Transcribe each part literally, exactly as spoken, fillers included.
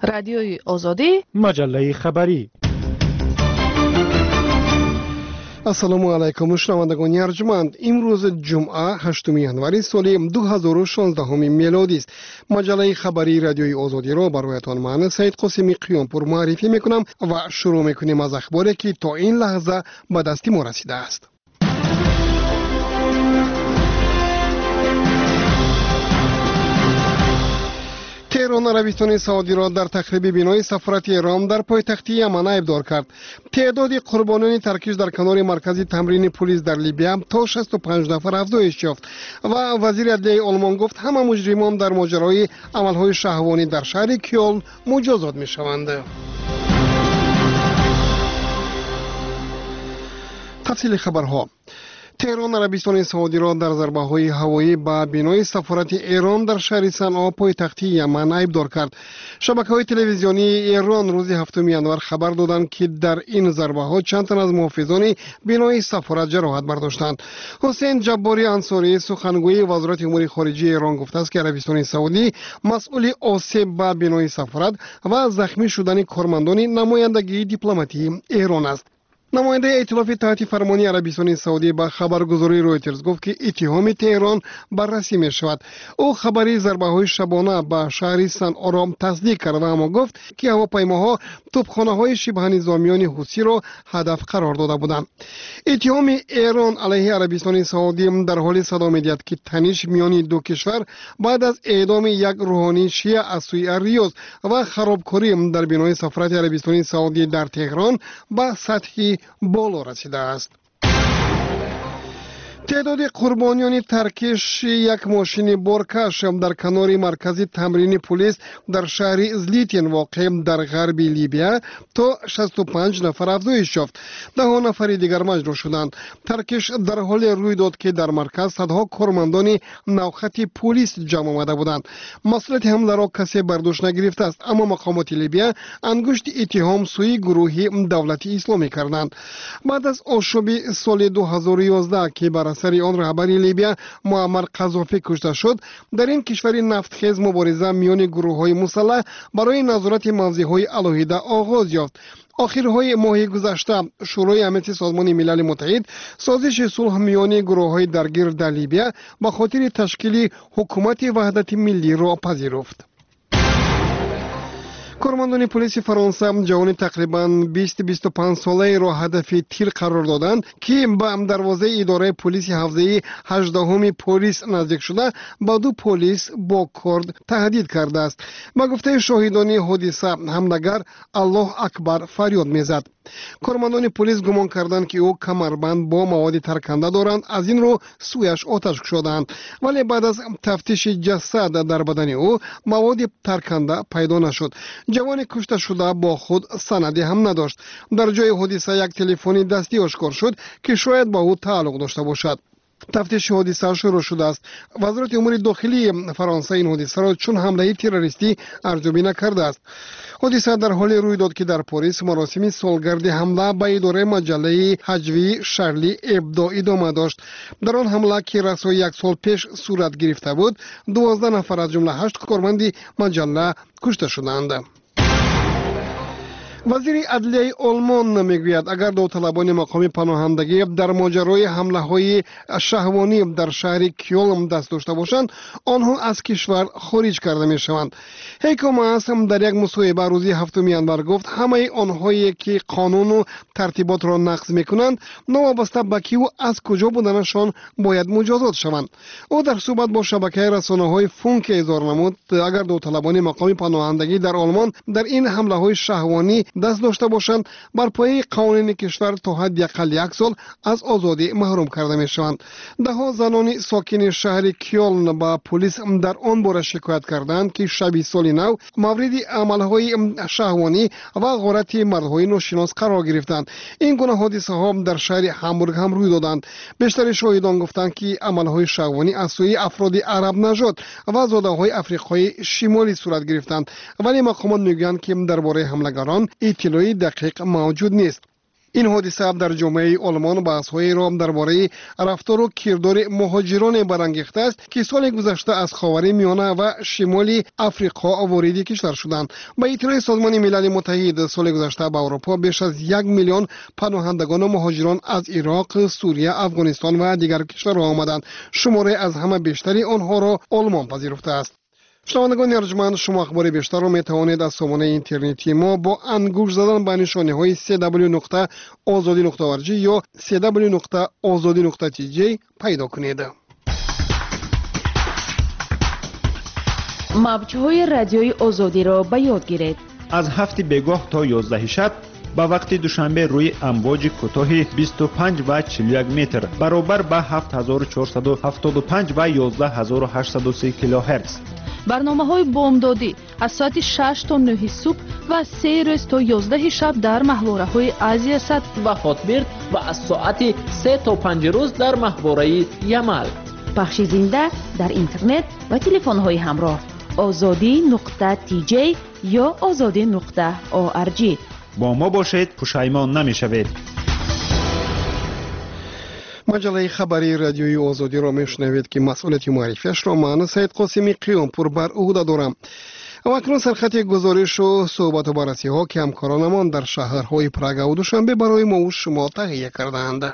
رادیوی آزادی، مجله خبری. السلام علیکم شنوندگان ارجمند. امروز جمعه هشتم ژانویه سال دو هزار و شانزده میلادی است. مجله خبری رادیوی آزادی را برایتان من سید قاسمی قیامپور معرفی میکنم و شروع میکنیم از اخباری که تا این لحظه به دست ما رسیده است. تهران عربستان سعودی را در تخریب بنای سفارت ایران در پایتخت یمن ابدار کرد. تعداد قربانیان ترکیش در کنار مرکز تمرین پلیس در لیبیا تا شصت و پنج نفر افزایش یافت و وزیر عدلیه آلمان گفت همه مجرمان در ماجرای عملهای شهوانی در شهر کیل مجازات میشوند. تفصیل خبرها. تهران عربستان سعودی را در ضربه‌های هوایی به بنای سفارت ایران در شهر صنعا پایتخت یمن ابدار کرد. شبکه‌های تلویزیونی ایران روز هفتم ژانویه خبر دادند که در این ضربه‌ها چند تن از محافظان بنای سفارت جراحت برداشتند. حسین جباری انصاری سخنگوی وزارت امور خارجه ایران گفته است که عربستان سعودی مسئول آسیب به بنای سفارت و زخمی شدن کارمندان نمایندگی دیپلماتی ایران است. نماینده ائتلاف تحت فرمانی عربستان سعودی با خبرگزاری رویترز گفت که اتهام تهران بررسی می شود. او خبری ضربه‌های شبانه به شهر صنعا را تصدیق کرد و اما گفت که هواپیماها توپخانه‌های شبه نظامیان حوثی را هدف قرار داده بودند. اتهام ایران علیه عربستان سعودی در حال صدا می‌دهد که تنش میان دو کشور بعد از اعدام یک روحانی شیعه از سوی ریاض و خرابکاری در بنای سفارت عربستان سعودی در تهران به سطحی بالا رسیده است. تعداد قربانیان ترکیش یک ماشین بارکش در کنار مرکز تمرین پلیس در شهر ازلیتین واقع در غرب لیبیا تا شصت و پنج نفر افزایش یافت. ده نفر دیگر مجروح شدند. ترکیش در حال روی داد که در مرکز صدها کارمندان نوخط پلیس جمع آمده بودند. مسئولیت حمله را کسی برداشت نگرفته است، اما مقامات لیبیا انگشت اتهام سوی گروه دولتی اسلامی کردند. بعد از آشوب سال دو هزار و یازده که بر سری آن رهبر لیبیا معمر قذافی کشته شد، در این کشور نفتخیز مبارزه میان گروه‌های مسلح برای نظارت موضع‌های علیحده آغاز یافت. آخرهای ماه گذشته شورای امنیت سازمان ملل متحد سازش صلح میان گروه‌های درگیر در لیبیا به خاطر تشکیل حکومت وحدت ملی را پذیرفت. کارمندان پلیس فرانسه جوان تقریباً بیست تا بیست و پنج ساله را هدف تیر قرار دادند که به دروازه اداره پلیس حوزه هجدهم پلیس نزدیک شده با دو پلیس با کارد تهدید کرده است. با گفته شاهدان حادثه حمله‌گر الله اکبر فریاد میزد. کارمندان پلیس گمان کردند که او کمربند با مواد ترکنده دارند، از این رو سویش آتش کشیدند، ولی بعد از تفتیش جسد در بدن او مواد ترکنده پیدا نشد. جوان کشته شده با خود سندی هم نداشت. در جای حادثه یک تلفن دستی آشکار شد که شاید با او تعلق داشته باشد. تفتیش حادثه شروع شده است. وزارت امور داخلی فرانسه این حادثه را چون حمله تروریستی ارزیابی نکرده است. حادثه در حال روی داد که در پاریس مراسم سالگرد حمله به اداره مجله هجوی شارلی ابدو ادامه داشت. در آن حمله که رسای یک سال پیش صورت گرفته بود، دوازده نفر از جمله هشت کارمند مجله کشته شدند. وزیر عدلیه آلمان میگوید اگر داوطلبان مقام پناهندگی در ماجرای حمله های شهوانی در شهر کیل دست داشته باشند، آنها از کشور خارج کرده می شوند. هیکو ماس هم در یک مصاحبه روز هفتم ژانویه گفت همه آنهایی که قانون و ترتیبات را نقض میکنند نوابسته به کی و از کجا بودنشان باید مجازات شوند. او در صحبت با شبکه رسانه‌های فونک اظهار نمود اگر داوطلبان مقام پناهندگی در آلمان در این حمله های شهوانی دست داشته باشند، بر پایه قوانین کشور تا حداقل یک سال از آزادی محروم کرده می شوند. ده ها زنان ساکن شهر کیلن با پلیس در آن باره شکایت کردند که شب سال نو مورد عملهای شهوانی و غارت مردهای ناشناس قرار گرفتند. این گونه حادثه ها در شهر هامبورگ هم روی دادند. بیشتر شاهدان گفتند که عملهای شهوانی از سوی افراد عرب نژاد و زاده های افریقای شمالی صورت گرفتند، ولی مقامات میگویند که درباره حملگران اطلاعی دقیق موجود نیست. این حادثه در جامعه آلمان بحث‌هایی را درباره رفتار و کردار مهاجران برانگیخته است که سال گذشته از خاورمیانه و شمال آفریقا وارد کشور شدند. با اطلاع سازمان ملل متحد سال گذشته به اروپا بیش از یک میلیون پناهندگان و مهاجران از عراق، سوریه، افغانستان و دیگر کشورها آمدند. شماره از همه بیشتری آنها را آلمان پذیرفته است. شنوندگان ارجمند، شما اخبار بیشتر را می توانید از سامانه اینترنتی ما با انگوش زدن به نشانه های سی دبلیو نقطه آزادی نقطه اورگ یا سی دبلیو نقطه آزادی نقطه تی جی پیدا کنید. موج‌های رادیوی آزادی را به یاد گیرید. از هفت بگاه تا یازده شب با وقت دوشنبه روی امواج کوتاه بیست و پنج و چهل و یک متر برابر با هفت هزار و چهارصد و هفتاد و پنج و یازده هزار و هشتصد و سی کیلوهرتز. برنامه‌های بامدادی از ساعت شش تا نه صبح و سه روز تا یازده شب در محوره‌های آسیا صد و خاطبرد و از ساعت سه تا پنج روز در محوره یمل. پخش زنده در اینترنت و تلفن‌های همراه آزادی نقطه تی جی یا آزادی نقطه او ار جی. با ما باشید، پشیمان نمی‌شوید. مجله خبری رادیوی آزادی را میشنوید که مسئولیت معرفیش را من سید قاسمی قیامپور بر عهده دارم. و اکنون سرخط گزارش و صحبت و بررسی ها که همکارانمان در شهرهای پراگ و دوشنبه برای ما و شما تهیه کردند.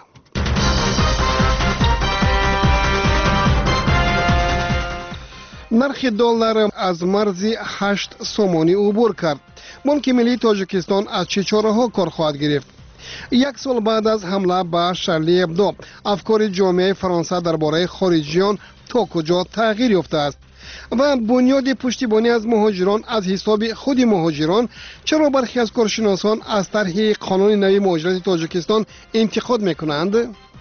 نرخ دلار از مرز هشت سومانی عبور کرد. بانک ملی تاجیکستان از چه چاره‌ها کار خواهد گرفت؟ یک سال بعد از حمله به شارلی ابدو، افکار جامعه فرانسه درباره خارجیان تا کجا تغییر یافته است؟ و بنیاد پشتیبانی از مهاجران از حساب خود مهاجران، چرا برخی از کارشناسان از طرح قانون نوی مهاجرت تاجیکستان انتقاد میکنند؟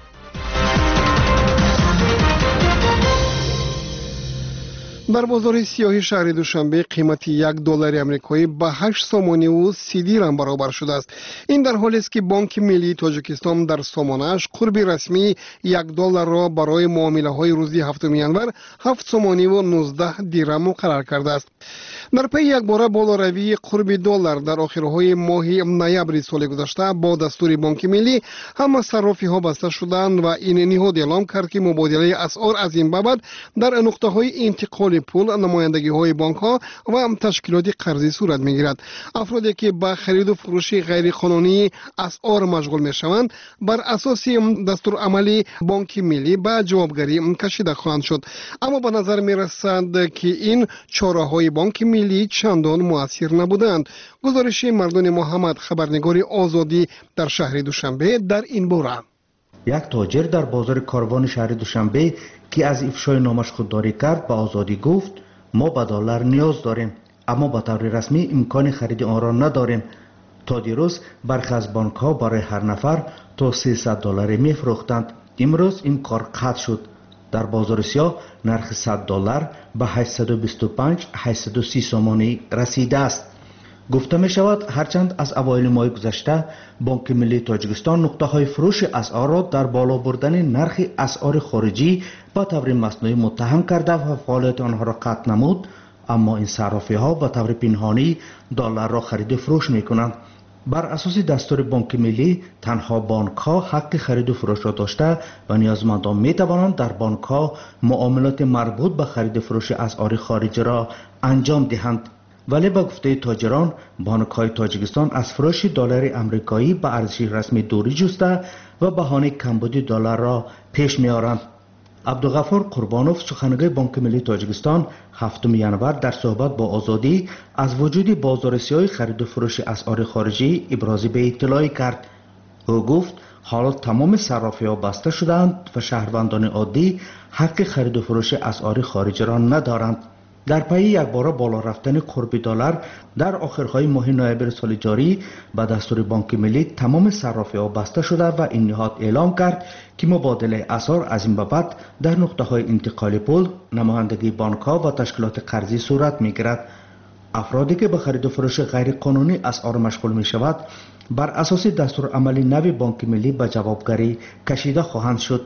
در بازار سیاهی شهر دوشنبه قیمت یک دلار آمریکایی به هشت سومانی و سی دیرم برابر شده است. این در حالی است که بانک ملی تاجیکستان در سامانه‌اش قرب رسمی یک دلار را برای معامله‌های روزی هفتم ینور هفت سومانی و نوزده دیرم مقرر کرده است. در پی یک بار بالاروی قرب دلار در آخرهای ماه نوامبر سال گذشته با دستور بانک ملی همه صرافی‌ها بسته شدند و این نهاد اعلام کرد که مبادله اسعار از این به بعد در نقطه‌های انتقال پول، نمایندگی های بانک ها و تشکیلات قرضی صورت می گیرد. افرادی که به خرید و فروش غیر قانونی اسعار مشغول می شوند بر اساس دستور عملی بانک ملی به جوابگری کشیده خواهند شد. اما به نظر می رسد که این چاره های بانک ملی چندان مؤثر نبودند. گزارش مردان محمد، خبرنگار آزادی در شهر دوشنبه در این باره. یک تاجر در بازار کاروان شهر دوشنبه که از افشای نامش خودداری کرد به آزادی گفت ما به دلار نیاز داریم اما به طور رسمی امکان خرید آن را نداریم. تا دیروز برخی از بانک ها برای هر نفر تا سیصد دلاری می فروختند. امروز این کار قطع شد. در بازار سیاه نرخ صد دلار به هشتصد و بیست و پنج هشتصد و سی سومانی رسیده است. گفته می شود هرچند از اوایل ماه گذشته بانک ملی تاجیکستان نقطه های فروش اسعار را در بالا بردن نرخ اسعار خارجی با طور مصنوعی متهم کرده و فعالیت آنها را قطع نمود، اما این صرافی ها با طور پنهانی دلار را خرید و فروش می کنند. بر اساس دستور بانک ملی تنها بانک ها حق خرید و فروش را داشته و نیازمندان می توانند در بانک ها معاملات مربوط به خرید و فروش اسعار خارجی را انجام دهند. ولی با گفته تاجران بانک‌های تاجیکستان از فروش دلار آمریکایی به ارزش رسمی دوری جسته و بهانه کمبود دلار را پیش می‌آورند. عبدالغفور قربانوف، سخنگوی بانک ملی تاجیکستان، هفتم ینور در صحبت با آزادی از وجود بازار سیاه خرید و فروش اسعار خارجی ابراز به اطلاعی کرد. او گفت حالا تمام صرافی‌ها بسته شدند و شهروندان عادی حق خرید و فروش اسعار خارجی را ندارند. در پی یک بار بالا رفتن قرب دلار در آخرهای ماه نوامبر سال جاری به دستور بانک ملی تمام صرافی‌ها بسته شده و این نهاد اعلام کرد که مبادله اسعار از این به بعد در نقطه‌های انتقال پول، نمایندگی بانک‌ها و تشکیلات قرضی صورت می‌گیرد. افرادی که به خرید و فروش غیر قانونی اسعار مشغول می‌شود بر اساس دستور عملی نوی بانک ملی به جوابگری کشیده خواهند شد.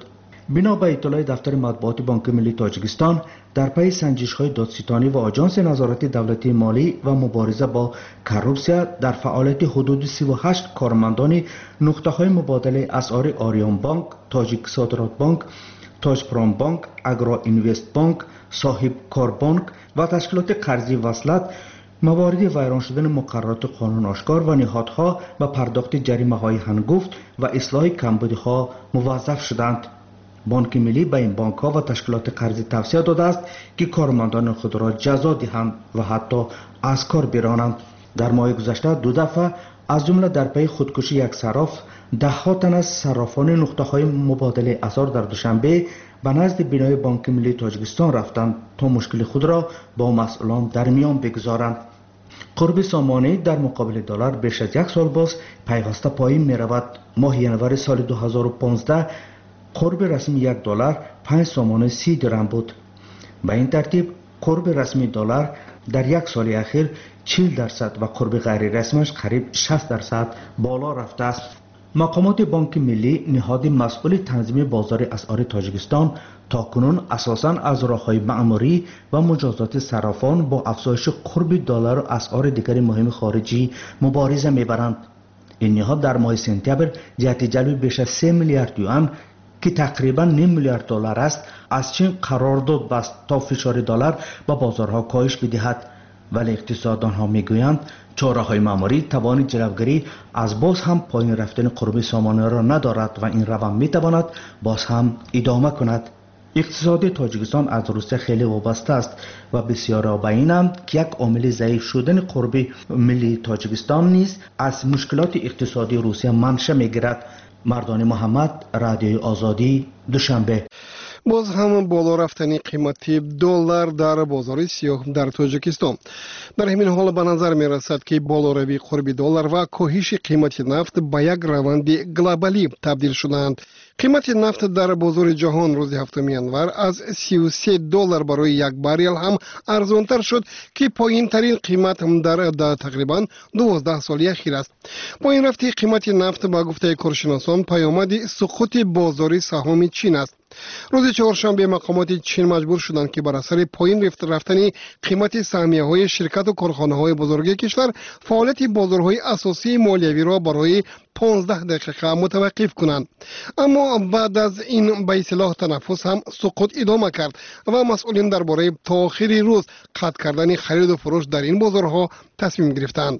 بنا به اطلاع دفتر مطبوعات بانک ملی تاجیکستان، در پی سنجش‌های دادستانی و آژانس نظارت دولتی مالی و مبارزه با کروپسیا در فعالیت حدود سی و هشت کارمندان نقطه‌های مبادله اسعار آریان بانک، تاجیک صادرات بانک، تاج پرام بانک، اگرا اینوست بانک، صاحب کار بانک و تشکیلات قرضی وصلت موارد ویران شدن مقررات قانون آشکار و نهادها و پرداخت جریمه‌های هنگفت و اصلاح کمبودها موظف شدند. بانک ملی به این بانک ها و تشکیلات قرضی توصیه داده است که کارمندان خود را جزا دهند و حتی از کار برانند. در ماه گذشته دو دفعه از جمله در پی خودکشی یک صراف، ده ها تن از صرافان نقطه های مبادله اسعار در دوشنبه به نزد بنای بانک ملی تاجیکستان رفتند تا مشکل خود را با مسئولان در میان بگذارند. قرب سامانه در مقابل دلار بیش از یک سال باز پیوسته پایین می رود. ماه ینور سال دو هزار و پانزده قرب رسمی یک دلار پنج سامانه سی درم بود. به این ترتیب قرب رسمی دلار در یک سال اخیر چهل درصد و قرب غیر رسمیش قریب شصت درصد بالا رفته است. مقامات بانک ملی، نهاد مسئول تنظیم بازار اسعار تاجیکستان، تاکنون اساساً از راه‌های مأموری و مجازات صرافان با افزایش قرب دلار و اسعار دیگر مهم خارجی مبارزه می‌برند. این نهاد در ماه سپتامبر جهت جلب بیش از سه میلیارد یوان که تقریباً نیم میلیارد دلار است از چین قرارداد بست تا فشار دلار به بازارها کاهش بدهد، ولی اقتصاددانها میگویند چاره‌های مأموری توان جلوگیری از باز هم پایین رفتن قرب سامانه را ندارد و این روند میتواند باز هم ادامه کند. اقتصاد تاجیکستان از روسیه خیلی وابسته است و بسیارا به اینند که یک عامل ضعیف شدن قرب ملی تاجیکستان نیز از مشکلات اقتصادی روسیه منشأ میگیرد. مردان محمد، رادیوی آزادی، دوشنبه. باز هم بالا رفتن قیمت دلار در بازار سیاه در تاجیکستان. در همین حال به نظر می رسد که بالاروی قرب دلار و کاهش قیمت نفت به یک روند گلوبالی تبدیل شدند. قیمت نفت در بازار جهان روز هفتم ینور از سی و سه دلار برای یک باریل هم ارزانتر شد که پایین ترین قیمت هم در, در تقریبا دوازده سال اخیر است. پایین رفت قیمت نفت با گفته کارشناسان پیامد سقوط بازار سهام چین است. روز چهارشنبه مقامات چین مجبور شدند که بر اثر پایین رفتن قیمت سهمیه های شرکت و کارخانه های بزرگ کشور فعالیت بازارهای اساسی مالیوی را برای پانزده دقیقه متوقف کنند. اما بعد از این به اصطلاح تنفس هم سقوط ادامه کرد و مسئولین درباره تا آخر روز قطع کردن خرید و فروش در این بازارها تصمیم گرفتند.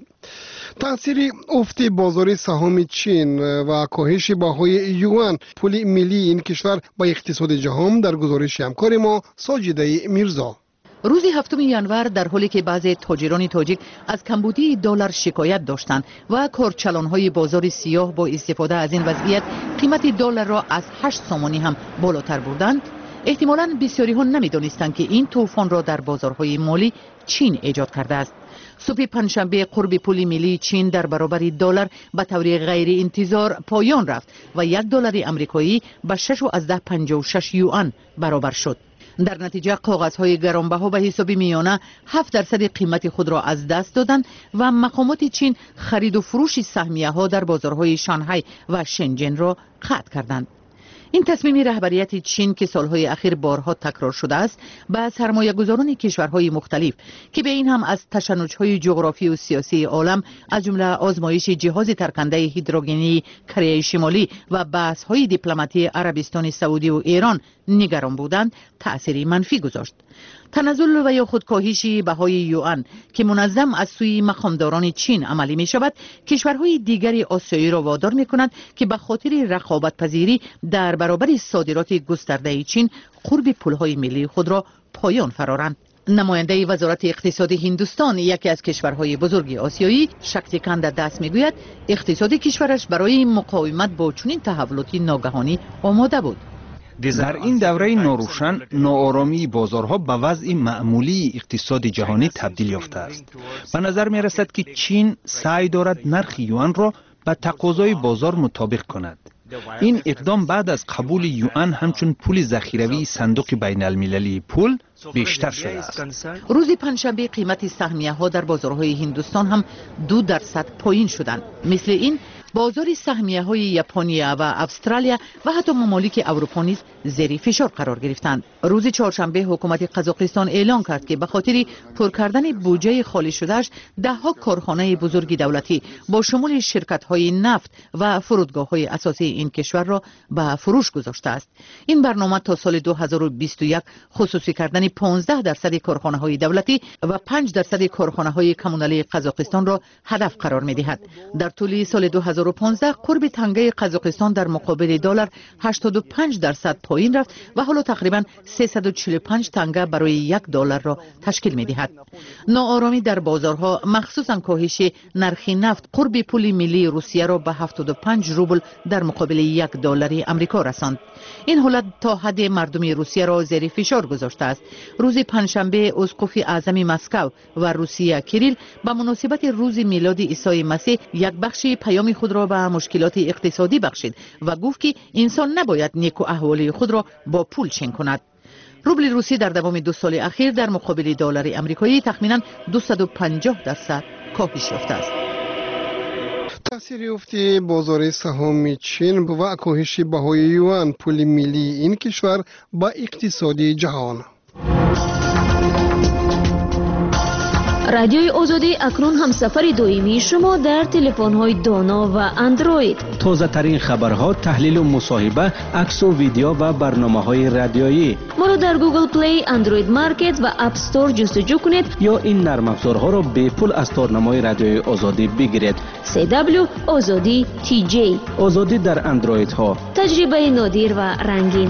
تأثیر افت بازار سهام چین و کاهش بهای یوان پول ملی این کشور با اقتصاد جهان در گزارش همکار ما ساجده میرزا. روز هفتم ینور در حالی که بعضی تاجران تاجیک از کمبودی دلار شکایت داشتند و کارچلان‌های بازار سیاه با استفاده از این وضعیت قیمت دلار را از هشت سامانی هم بالاتر بردند، احتمالاً بسیاری ها نمی‌دانستند که این طوفان را در بازارهای مالی چین ایجاد کرده است. صبح پنجشنبه قرب پول ملی چین در برابر دلار به طور غیر انتظار پایان رفت و یک دلار آمریکایی به شش و پنجاه و شش یوان برابر شد. در نتیجه کاغذهای گرانبها به حساب میانه هفت درصد قیمت خود را از دست دادند و مقامات چین خرید و فروش سهمیه ها در بازارهای شانگهای و شنجن را قطع کردند. این تصمیم رهبریت چین که سالهای اخیر بارها تکرار شده است به سرمایه گذاران کشورهای مختلف که به این هم از تشنج‌های جغرافی و سیاسی عالم از جمله آزمایش جهاز ترکنده هیدروژنی کره شمالی و بحث‌های دیپلماتی عربستان سعودی و ایران نگران بودند تأثیری منفی گذاشت. تنزل و یا خود کاهش بهای یوان که منظم از سوی مقامداران چین عملی می شود، کشورهای دیگری آسیایی را وادار می کند که به خاطر رقابت پذیری در برابر صادرات گسترده چین قرب پولهای ملی خود را پایان فرارند. نماینده وزارت اقتصاد هندوستان، یکی از کشورهای بزرگ آسیایی، شکتیکاند دست میگوید اقتصاد کشورش برای مقاومت با چنین تحولاتی ناگهانی آماده بود. در این دوره ناروشن، ناآرامی بازارها به وضع معمولی اقتصاد جهانی تبدیل یافته است. به نظر می رسد که چین سعی دارد نرخ یوان را به تقاضای بازار مطابق کند. این اقدام بعد از قبول یوان همچون پول ذخیروی صندوق بین المللی پول بیشتر شده است. روز پنجشنبه قیمت سهمیه ها در بازارهای هندوستان هم دو درصد پایین شدند. مثل این بازار سهمیه های ژاپنیا و استرالیا و حتی ممالک اروپا نیز زیر فشار قرار گرفتند. روز چهارشنبه حکومت قزاقستان اعلام کرد که به خاطر پر کردن بودجه خالی شدهش ده ها کارخانه بزرگ دولتی با شمول شرکت های نفت و فرودگاه های اساسی این کشور را به فروش گذاشته است. این برنامه تا سال دو هزار و بیست و یک خصوصی کردن پانزده درصد کارخانه های دولتی و پنج درصد کارخانه های کمونالی قزاقستان را هدف قرار می دهد. در طول سال دو هزار و پانزده قرب تنگه قزاقستان در مقابل دلار هشتاد و پنج درصد پایین رفت و حالا تقریبا سیصد و چهل و پنج تنگه برای یک دلار را تشکیل می دهد. ناآرامی در بازارها مخصوصا کاهش نرخ نفت قرب پول ملی روسیه را به هفتاد و پنج روبل در مقابل یک دلار آمریکا رساند. این حالت تا حد مردم روسیه را زیر فشار گذاشته است. روز پنجشنبه اسقف اعظم مسکو و روسیه کریل به مناسبت روز میلاد عیسی مسیح یک بخش پیام خود را به مشکلات اقتصادی بخشید و گفت که انسان نباید نیک و احوال خود را با پول چین کند. روبل روسی در دوام دو سال اخیر در مقابل دلار آمریکایی تخمینا دویست و پنجاه درصد کاهش یافته است. تأثیر افت بازار سهام چین و کاهش بهای یوان پول ملی این کشور با اقتصاد جهان. رادیوی آزادی اکنون هم سفر دائمی شما در تلفن‌های دانا و اندروید. تازه ترین خبرها، تحلیل و مصاحبه، عکس و ویدیو و برنامه‌های رادیویی. ما را در گوگل پلی، اندروید مارکت و اپ استور جستجو کنید یا این نرم افزارها را به پول از تارنمای رادیوی آزادی بگیرید. سی دبلیو آزادی تی جی. آزادی در اندروید ها. تجربه نادر و رنگین.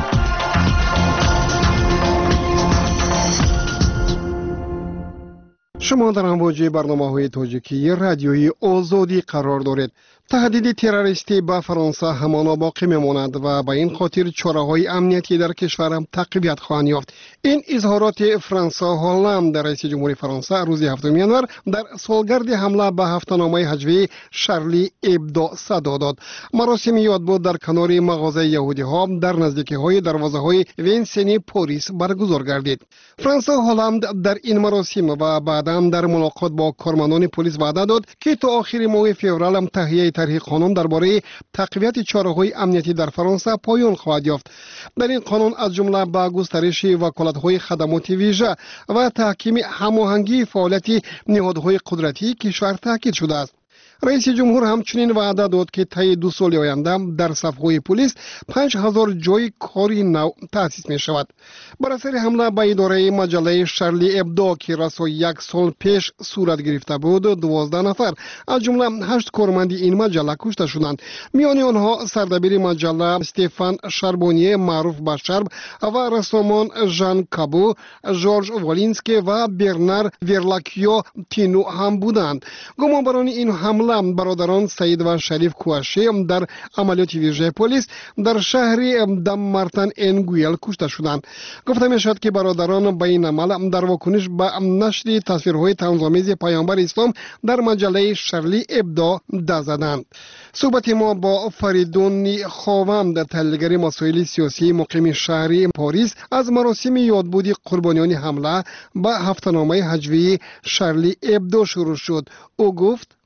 شما در امواج برنامه‌های تاجیکی رادیوی آزادی قرار دارید. تهدید تروریستی به فرانسه همانا باقی میماند و به این خاطر چاره‌های امنیتی در کشور هم تقویت خواهند یافت. این اظهارات فرانسوا هولند رئیس جمهوری فرانسه روز هفتم ژانویه در سالگرد حمله به هفته‌نامه هجوی شارلی ابدو صدا داد. مراسم یادبود در کنار مغازه یهودی‌ها در نزدیکی‌های دروازه‌های وینسنی پاریس برگزار گردید. فرانسوا هولند در این مراسم و بعداً در ملاقات با کارمندان پلیس وعده داد که تا آخر ماه فوریه هم تهیه طرح قانون درباره تقویت چاره‌های امنیتی در فرانسه پایان خواهد یافت. در این قانون از جمله به گسترش وکالت‌های خدمات ویژه و تحکیم هماهنگی فعالیت نهادهای قدرتی کشور تاکید شده است. رئیس جمهور همچنین وعده داد که طی دو سال آینده در صف‌های پلیس پنج هزار جای کاری نو تأسیس می شود. بر اثر حمله به اداره مجله شارلی ابدو که رسا یک سال پیش صورت گرفته بود، دوازده نفر از جمله هشت کارمند این مجله کشته شدند. میان آنها سردبیر مجله استفان شاربونیه معروف به شرب و رسامان ژان کابو، جورج والینسکی و برنار ورلاکیو تینو هم بودند. گمانبران این حمله برادران سعید و شریف کواشی در عملیات ویژه پلیس در شهر دم مارتن انگویل کشته شدند. گفته می شد که برادران به این عمل در واکنش به نشر تصویرهای طنزآمیز پیامبر اسلام در مجله شارلی ابدو دست زدند. صحبت ما با فریدون خواوند تحلیلگر مسائل سیاسی مقیم شهر پاریس از مراسم یادبود قربانیان حمله به هفته‌نامه هجوی شارلی ابدو شروع شد. او گفت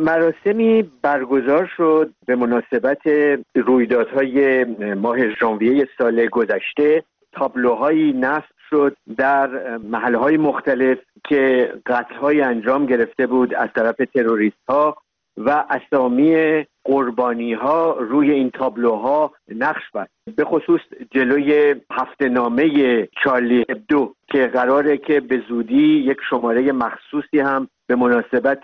مراسمی برگزار شد به مناسبت رویدادهای ماه ژانویه سال گذشته. تابلوهایی نصب شد در محلهای مختلف که قتل‌های انجام گرفته بود از طرف تروریست‌ها و اسامی قربانی‌ها روی این تابلوها نقش بست. به خصوص جلوی هفته‌نامه شارلی ابدو که قراره که به زودی یک شماره مخصوصی هم به مناسبت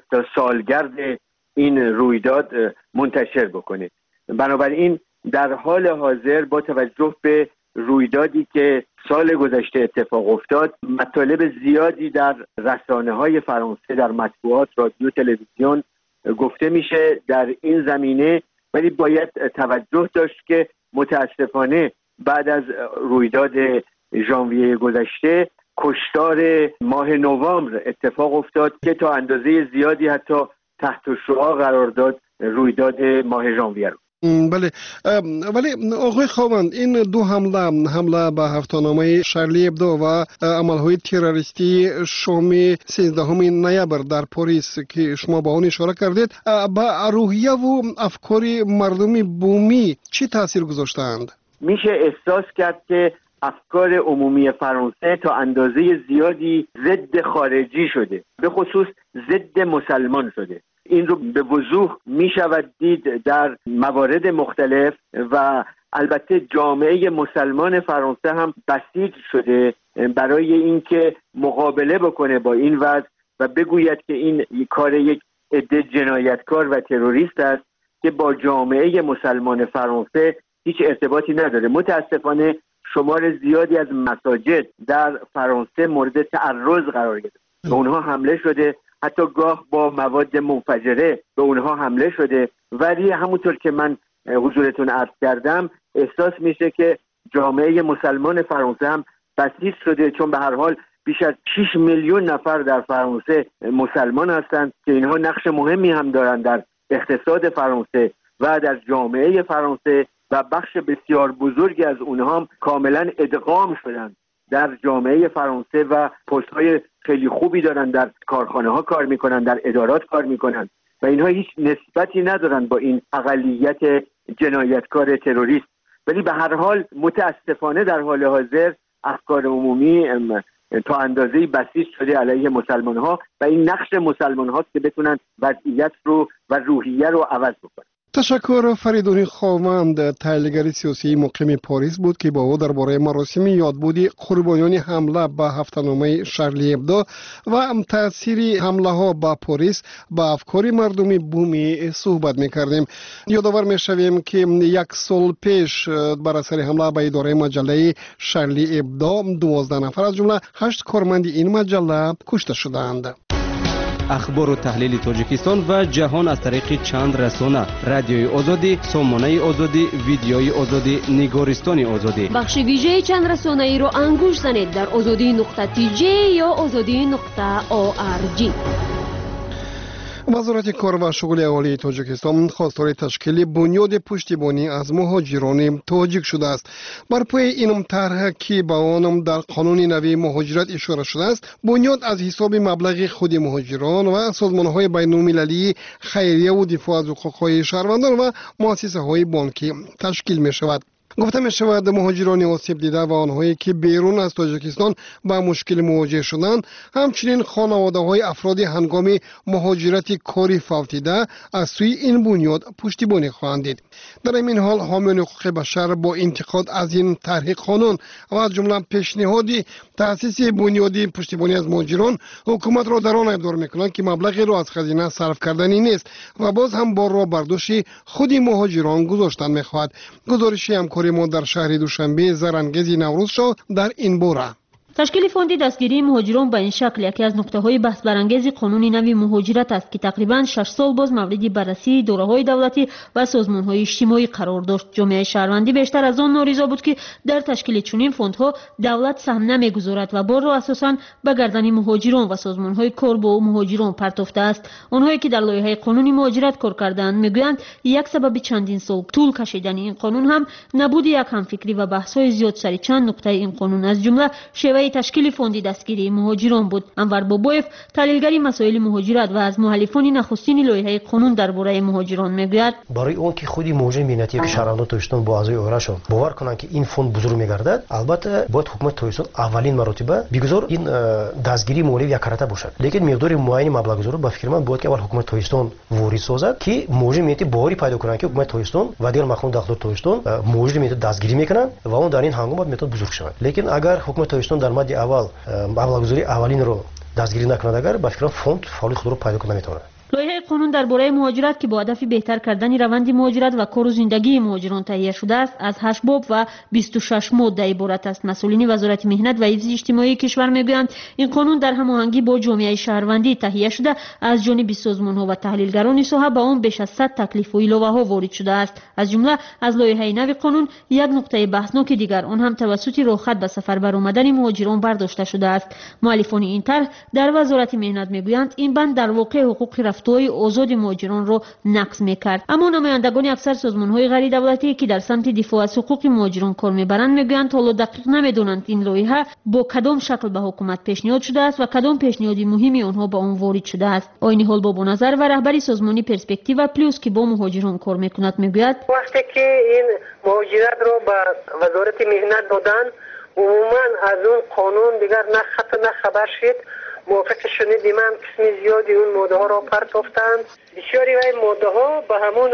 سالگرد این رویداد منتشر بکنه. بنابراین در حال حاضر با توجه به رویدادی که سال گذشته اتفاق افتاد، مطالب زیادی در رسانه‌های فرانسه، در مطبوعات، رادیو، تلویزیون گفته میشه در این زمینه، ولی باید توجه داشت که متاسفانه بعد از رویداد ژانویه گذشته کشتار ماه نوامبر اتفاق افتاد که تا اندازه زیادی حتی تحت شعاع قرار داد رویداد ماه ژانویه رو. بله، ولی آقای خواوند این دو حمله حمله به هفته‌نامه شارلی ابدو و عملهای تروریستی شام سیزدهم نوامبر در پاریس که شما با اون اشاره کردید با روحیه و افکار مردمی بومی چی تاثیر گذاشتند؟ میشه احساس کرد که افکار عمومی فرانسه تا اندازه زیادی ضد خارجی شده، به خصوص ضد مسلمان شده. این رو به وضوح می شود دید در موارد مختلف و البته جامعه مسلمان فرانسه هم بسیج شده برای اینکه مقابله بکنه با این وضع و بگوید که این کار یک عده جنایتکار و تروریست است که با جامعه مسلمان فرانسه هیچ ارتباطی نداره. متاسفانه شمار زیادی از مساجد در فرانسه مورد تعرض قرار گرفته، به اونها حمله شده، حتی گاه با مواد منفجره به اونها حمله شده. ولی همونطور که من حضورتون عرض کردم احساس میشه که جامعه مسلمان فرانسه هم بسیج شده، چون به هر حال بیش از شش میلیون نفر در فرانسه مسلمان هستند که اینها نقش مهمی هم دارند در اقتصاد فرانسه و در جامعه فرانسه و بخش بسیار بزرگی از اونها هم کاملا ادغام شدند در جامعه فرانسه و پست‌های خیلی خوبی دارن، در کارخانه ها کار میکنن، در ادارات کار میکنن و اینها هیچ نسبتی ندارن با این اقلیت جنایتکار تروریست. ولی به هر حال متاسفانه در حال حاضر افکار عمومی تا اندازه‌ای بسیج شده علیه مسلمان ها و این نقش مسلمان هاست که بتونن وضعیت رو و روحیه رو عوض بکنن. تشکر. فریدون خواوند، تحلیلگر سیاسی مقیم پاریس بود که با او درباره مراسم یادبود قربانیان حمله به هفته‌نامه شارلی ابدو و تاثیر حمله ها به پاریس با افکار مردمی بومی صحبت می‌کردیم. یادآور می‌شویم که یک سال پیش بر اثر حمله به اداره مجله شارلی ابدو دوازده نفر از جمله هشت کارمند این مجله کشته شدند. اخبار و تحلیل تاجیکستان و جهان از طریق چند رسانه: رادیوی آزادی، سامانه آزادی، ویدیوی آزادی، نگارستان آزادی. بخش ویژه چند رسانه ای رو انگوش زنید در آزادی نقطه تی جی یا آزادی نقطه او آر جی. وزارت کار و شغل اهالی تاجیکستان خواستار تشکیل بنیاد پشتیبانی از مهاجران تاجیک شده است. بر پای این طرح که به آن در قانون نوی مهاجرت اشاره شده است، بنیاد از حساب مبلغ خود مهاجران و سازمان‌های بین‌المللی خیریه و دفاع از حقوق شهروندان و مؤسسه‌های بانکی تشکیل می‌شود. گفته می شود مهاجران آسیب دیده و آنهایی که بیرون از تاجیکستان با مشکل مواجه شدند، همچنین خانواده های افراد هنگام مهاجرت کاری فوتیده از سوی این بنیاد پشتیبانی خواهند دید. در این حال حامیان حقوق بشر با انتقاد از این طرح قانون و از جمله پیشنهاد تأسیس بنیادی پشتیبانی از مهاجران حکومت را در آن ایبدار میکنند که مبلغی را از خزینه صرف کردنی نیست و باز هم بار را بر دوش خود مهاجران گذاشتن میخواهد. گزارش همکاری ما در شهر دوشنبه زرانگیز نوروز شد در این باره. تشکیل فوند دستگیری مهاجران به این شکل یکی از نقطه‌های بحث برانگیز قانون نوی مهاجرت است که تقریباً شش سال باز مورد بررسی دوره‌های دولتی و سازمان‌های اجتماعی قرار داشت. جامعه شهروندی بیشتر از آن ناریضا بود که در تشکیل چنین فوندها دولت سهم نمی‌گذارد و بار را اساساً به گردن مهاجران و سازمان‌های کار با مهاجران پرتافته است. آنهایی که در لایحه قانون مهاجرت کار کردند می‌گویند یک سبب چندین سال طول کشیدن این قانون هم نبود یک همفکری و بحث‌های زیاد سر چند نکته این قانون، از جمله شیوه تشکیل فوند دستگیری مهاجران بود. انور بابایف، تحلیلگر مسائل مهاجرت و از مؤلفان نخستین لایحه قانون درباره مهاجران میگوید برای اون که خودی موجه مینتی که شهروندان تاجیکستان با اعضای اوراشون باور کنن که این فوند بزرگ میگردد، البته باید حکومت تاجیکستان اولین مرتبه بگذار این دستگیری مالی یک کرته باشد، لیکن مقدار معین مبلغ گذار با فکر من باید که اول حکومت تاجیکستان وارد سازد که موجه مینتی باری پیدا کنن که حکومت تاجیکستان و دیگر مخزون داخل تاجیکستان موجه مینتی دستگیری میکنن و اون در این هنگام باید متد بزرگ شود. لیکن اگر حکومت تاجیکستان در مد اول مبلغ‌گذاری اولین رو دستگیری نکند، اگر با فکر فوند فعالی خود رو پیدا کنه نمیتونه. لایحه قانون درباره مهاجرت که با هدف بهتر کردن روند مهاجرت و کار و زندگی مهاجران تهیه شده است، از هشت باب و بیست و شش ماده عبارت است. مسئولین وزارت مهنت و حفظ اجتماعی کشور میگویند این قانون در هماهنگی با جامعه شهروندی تهیه شده از جانب سازمان‌ها و تحلیلگران ساحه با آن بیش از صد تکلیف و ایلوه‌ها وارد شده است. از جمله از لایحه نوی قانون یک نکته بحثناک دیگر آن هم توسط راهخط به سفر برآمدن مهاجران برداشته شده است. مؤلفان این طرح در وزارت مهنت میگویند این بند در واقع حقوق رفته‌های آزاد مهاجران را نقض می‌کرد. اما نمایندگان اکثر سازمان‌های غیر دولتی که در سمت دفاع از حقوق مهاجران کار می‌برند می‌گویند حالا دقیق نمی‌دونند این لایحه با کدام شکل به حکومت پیشنهاد شده است و کدام پیشنهاد مهمی آنها با آن وارد شده است. آینی حال با نظر و رهبری سازمانی پرسپکتیو پلوس که با مهاجران کار می‌کند می‌گوید وقتی که این مهاجرت را به وزارت مهنت دادن عموما از اون قانون دیگر نه خط نه خبر شد. موافق شنیدیم هم قسم زیادی اون ماده ها را پرداختند. بسیاری و این ماده ها به همون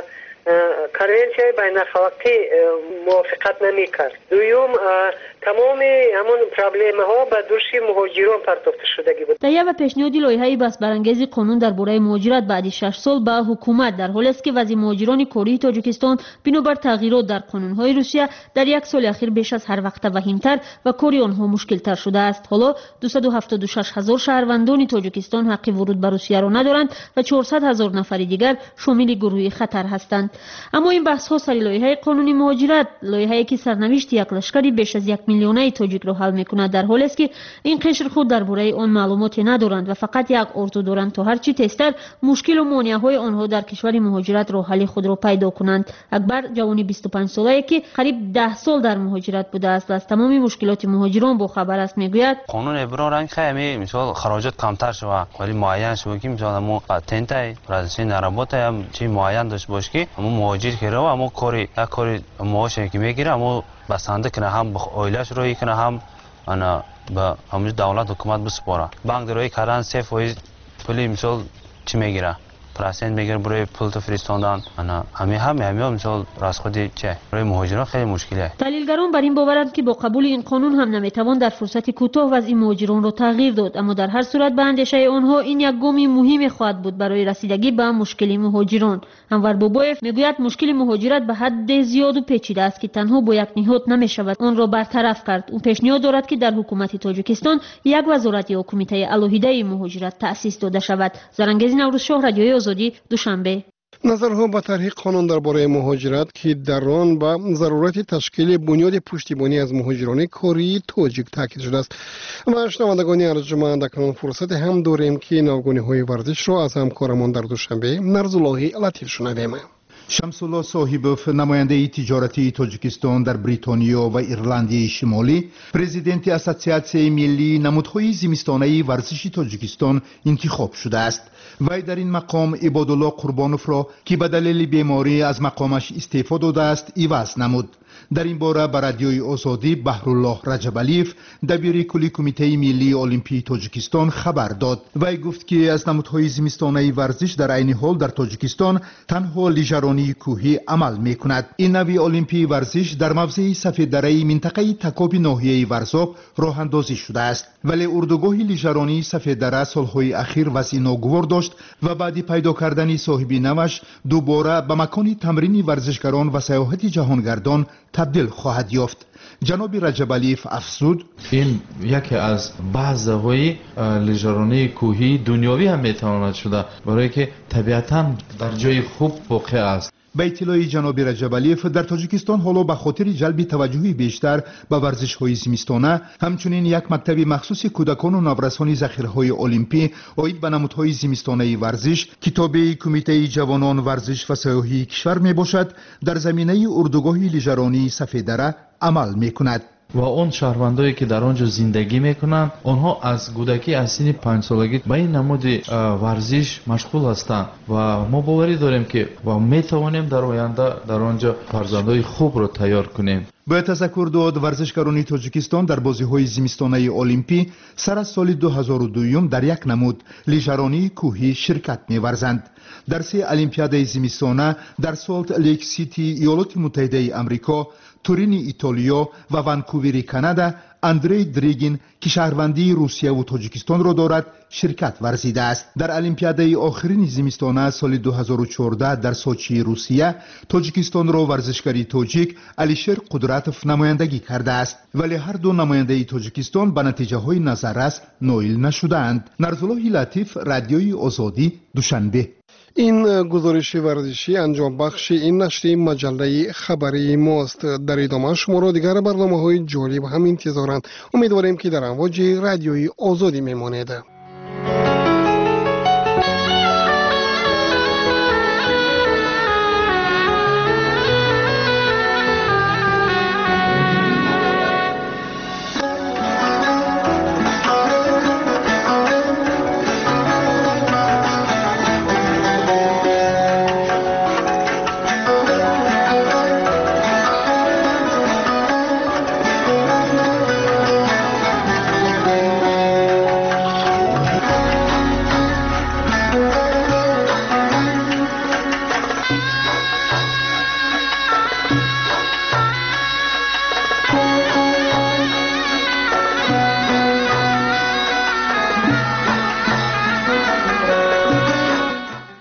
کنونسیون بین الخلیجی موافقت نمی کرد. دوم تمام همون پرابلم ها به دوش مهاجران پرداخته شدگی بود. تهیه و پیشنهاد لایحه بحث برانگیز قانون درباره مهاجرت بعد شش سال به حکومت در حالی است که وضع مهاجران کره تاجیکستان بنابر تغییرات در قانون‌های روسیه در یک سال اخیر بیش از هر وقت وخیم‌تر و کار آنها مشکل‌تر شده است. حالا دویست و هفتاد و شش هزار شهروندان تاجیکستان حق ورود به روسیه را ندارند و چهارصد هزار نفر دیگر شامل گروه خطر هستند. اما این بحث‌ها سر لایحه قانونی مهاجرت، لایحه‌ای که سرنوشت یک لشکری بیش از یک میلیونی تاجیک را حل می‌کند، در حالی است که این قشر خود درباره آن معلوماتی ندارند و فقط یک آرزو دارند تا هرچی تیزتر مشکل و مانع‌های آنها در کشور مهاجرت راه حل خود را پیدا کنند. اکبر جوانی بیست و پنج ساله‌ای که قریب ده سال در مهاجرت بوده است و از تمام مشکلات مهاجران با خبر است میگوید قانون ابرار رنگ خیلی مثال خراجات کمتر شود ولی معین شود که مثلا مو پاتنت رزشین نربات هم چی معین داشت باشه که مو مهاجر که رو اما کاری یک کاری معاش که میگیره اما بسنده کنه هم اویلش روی کنه هم انا با همون دولت حکومت بسپاره بانک دروی کردن سه فایز پولی مثال چی میگیره پرسنت میگیره برای پول تو فرستاندن انا همه همه همه مثال راست خودی چه برای مهاجران خیلی مشکلیه. تحلیلگران بر این باورند که با قبول این قانون هم نمیتوان در فرصت کوتاه وضع مهاجران را تغییر داد، اما در هر صورت به اندیشه آنها این یک گام مهم خواهد بود برای رسیدگی به مشکل مهاجران. انور بابایف میگوید مشکل مهاجرت به حد زیاد و پیچیده است که تنها با یک نهاد نمیشود آن را برطرف کرد. او پیشنهاد دارد که در حکومت تاجیکستان یک وزارت یا کمیته الهیده مهاجرت تأسیس داده شود. زرنگزی نوروزشاه، رادیوی آزادی، دوشنبه. نظرها به طرح قانون درباره مهاجرت که در آن به ضرورت تشکیل بنیاد پشتیبانی از مهاجران کره تاجیک تاکید شده است. و شنوندگان ارجمند اکنون فرصت هم داریم که نوگانی‌های ورزش را از همکارمان در دوشنبه نرزالله لطیف شنویم. شمس‌الله صاحبوف نماینده تجارتی تاجیکستان در بریتانیا و ایرلندی شمالی پرزیدنت اسوسیاسیون ملی نمودهای زمستانه ورزشی تاجیکستان انتخاب شده است. وی در این مقام عبادالله قربانوف را که به دلیل بیماری از مقامش استعفا داده است عوض نمود. در این باره به رادیوی آزادی بهرالله رجبالیف دبیر کلی کمیته ملی المپی تاجیکستان خبر داد. وی گفت که از نمودهای زمستانه ورزش در عین حال در تاجیکستان تنها لیژرانی کوهی عمل میکند. این نوع المپی ورزش در موضع سفید دره منطقه تکاب ناحیه ورزاب راه اندازی شده است، ولی اردوگاه لیژرانی سفید دره سالهای اخیر وضع ناگوار داشت و بعد پیدا کردن صاحب نوش دوباره به مکان تمرین ورزشکاران و سیاحت جهانگردان تبدیل خواهد یافت. جناب رجبالیف افزود این یکی از بعضهای لیژرانی کوهی دنیوی هم میتواند شده برای که طبیعتاً در جای خوب واقع است. به اطلاع جناب رجبالیف در تاجیکستان حالا به خاطر جلب توجه بیشتر به ورزش‌های زمستانه همچنین یک مکتب مخصوص کودکان و نورسان ذخیره‌های المپی عاید به نمودهای زمستانه ورزش کتابه کمیته جوانان ورزش و سیاحی کشور میباشد در زمینه اردوگاه لیژرانی سفید دره عمل میکند. و اون شهروندایی که در آنجا زندگی میکنند آنها از کودکی از سن پنج سالگی به این نمود ورزش مشغول هستند و ما باوری داریم که و میتوانیم در آینده در آنجا فرزندای خوب را تیار کنیم. به تذکر داد ورزشکاران تاجیکستان در بازی‌های زمستانه المپی سر از سال دو هزار و دو در یک نمود لیژرانی کوهی شرکت می‌ورزند. در سه المپیاد زمستانه در سالت لیک سیتی ایالات متحده آمریکا، تورین ایتالیا و ونکوور کانادا اندری دریگین که شهروندی روسیه و تاجیکستان را دارد شرکت ورزیده است. در المپیاد آخرین زمستانه سال دو هزار و چهارده در سوچی روسیه تاجیکستان را ورزشکاری تاجیک علیشیر قدرتوف نمایندگی کرده است، ولی هر دو نماینده تاجیکستان به نتیجه های نظررس نائل نشدند. نرزالله لطیف، رادیوی آزادی، دوشنبه. این گزارش ورزشی انجام بخش این نشر مجله خبری ماست. در ادامه شما را دیگر برنامه های جالب هم انتظارند. امیدواریم که در امواج رادیوی آزادی میمانید.